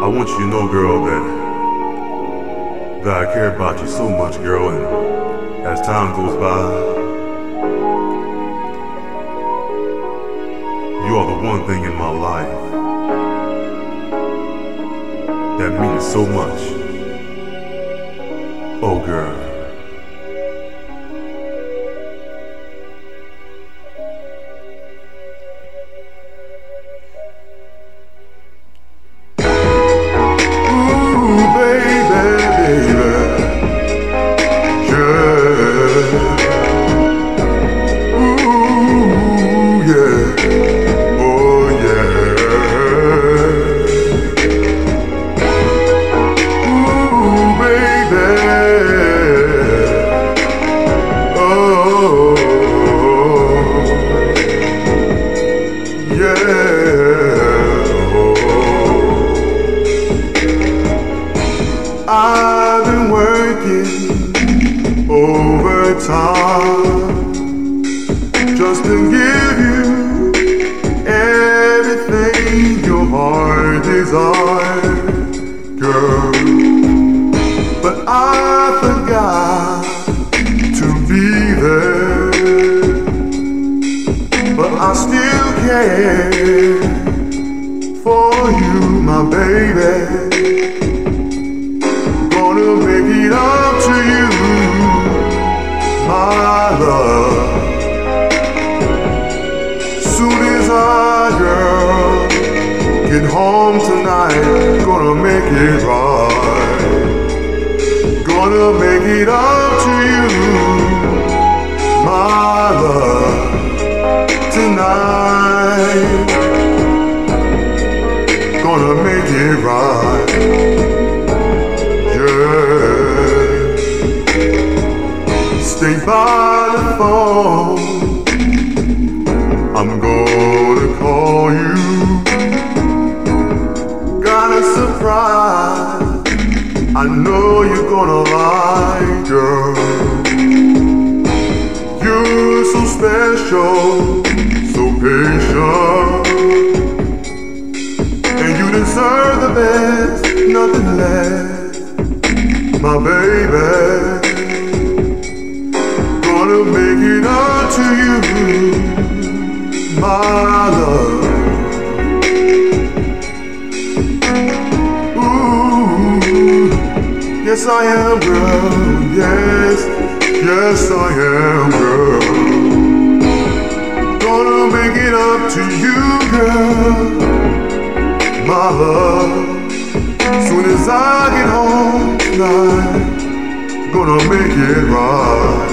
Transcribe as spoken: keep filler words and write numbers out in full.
I want you to know, girl, that that I care about you so much, girl, and as time goes by, you are the one thing in my life that means so much. Oh, girl. I've been working overtime just to give you everything your heart desires, girl. But I forgot to be there, but I still care for you, my baby. Gonna make it up to you, my love. Soon as I, girl, get home tonight, gonna make it right. Gonna make it up to you, my love, tonight. Gonna make it right. Stay by the phone, I'm gonna call you. Got a surprise, I know you're gonna like, girl. You're so special, so patient, and you deserve the best, nothing less, my baby. Gonna make it up to you, my love. Ooh, yes I am, girl. Yes, yes I am, girl. Gonna make it up to you, girl, my love. Soon as I get home tonight, gonna make it right.